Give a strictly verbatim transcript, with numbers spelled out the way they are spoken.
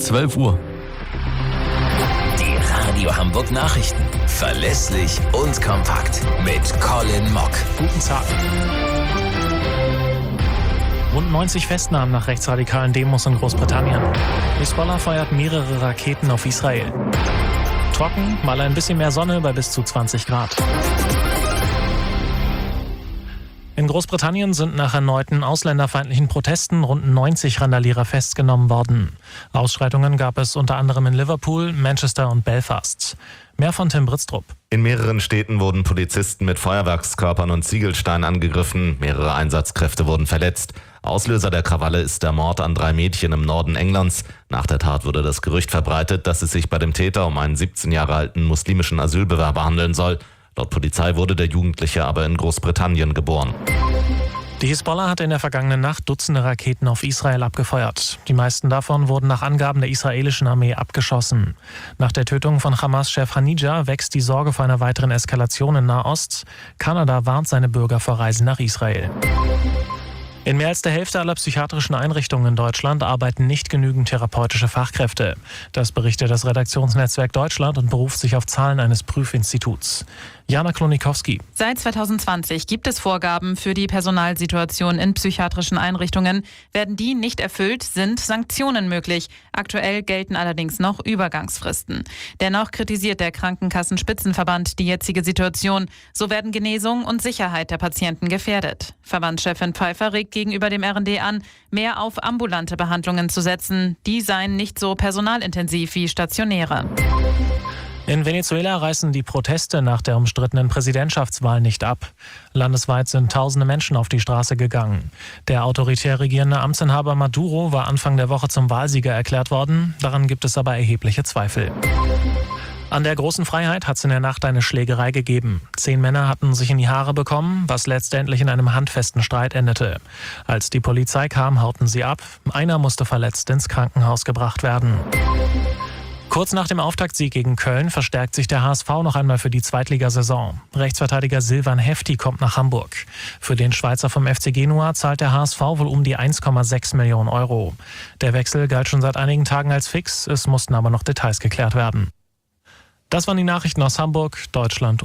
zwölf Uhr. Die Radio Hamburg Nachrichten. Verlässlich und kompakt. Mit Colin Mock. Guten Tag. Rund neunzig Festnahmen nach rechtsradikalen Demos in Großbritannien. Hisbollah feuert mehrere Raketen auf Israel. Trocken, mal ein bisschen mehr Sonne bei bis zu zwanzig Grad. In Großbritannien sind nach erneuten ausländerfeindlichen Protesten rund neunzig Randalierer festgenommen worden. Ausschreitungen gab es unter anderem in Liverpool, Manchester und Belfast. Mehr von Tim Britztrup. In mehreren Städten wurden Polizisten mit Feuerwerkskörpern und Ziegelsteinen angegriffen. Mehrere Einsatzkräfte wurden verletzt. Auslöser der Krawalle ist der Mord an drei Mädchen im Norden Englands. Nach der Tat wurde das Gerücht verbreitet, dass es sich bei dem Täter um einen siebzehn Jahre alten muslimischen Asylbewerber handeln soll. Laut Polizei wurde der Jugendliche aber in Großbritannien geboren. Die Hisbollah hat in der vergangenen Nacht Dutzende Raketen auf Israel abgefeuert. Die meisten davon wurden nach Angaben der israelischen Armee abgeschossen. Nach der Tötung von Hamas-Chef Hanija wächst die Sorge vor einer weiteren Eskalation in Nahost. Kanada warnt seine Bürger vor Reisen nach Israel. In mehr als der Hälfte aller psychiatrischen Einrichtungen in Deutschland arbeiten nicht genügend therapeutische Fachkräfte. Das berichtet das Redaktionsnetzwerk Deutschland und beruft sich auf Zahlen eines Prüfinstituts. Jana Klonikowski. Seit zweitausendzwanzig gibt es Vorgaben für die Personalsituation in psychiatrischen Einrichtungen. Werden die nicht erfüllt, sind Sanktionen möglich. Aktuell gelten allerdings noch Übergangsfristen. Dennoch kritisiert der Krankenkassenspitzenverband die jetzige Situation. So werden Genesung und Sicherheit der Patienten gefährdet. Verbandschefin Pfeiffer regt gegenüber dem R and D an, mehr auf ambulante Behandlungen zu setzen. Die seien nicht so personalintensiv wie stationäre. In Venezuela reißen die Proteste nach der umstrittenen Präsidentschaftswahl nicht ab. Landesweit sind tausende Menschen auf die Straße gegangen. Der autoritär regierende Amtsinhaber Maduro war Anfang der Woche zum Wahlsieger erklärt worden. Daran gibt es aber erhebliche Zweifel. An der Großen Freiheit hat es in der Nacht eine Schlägerei gegeben. Zehn Männer hatten sich in die Haare bekommen, was letztendlich in einem handfesten Streit endete. Als die Polizei kam, hauten sie ab. Einer musste verletzt ins Krankenhaus gebracht werden. Kurz nach dem Auftaktsieg gegen Köln verstärkt sich der H S V noch einmal für die Zweitligasaison. Rechtsverteidiger Silvan Hefti kommt nach Hamburg. Für den Schweizer vom F C Genua zahlt der H S V wohl um die eins Komma sechs Millionen Euro. Der Wechsel galt schon seit einigen Tagen als fix, es mussten aber noch Details geklärt werden. Das waren die Nachrichten aus Hamburg, Deutschland und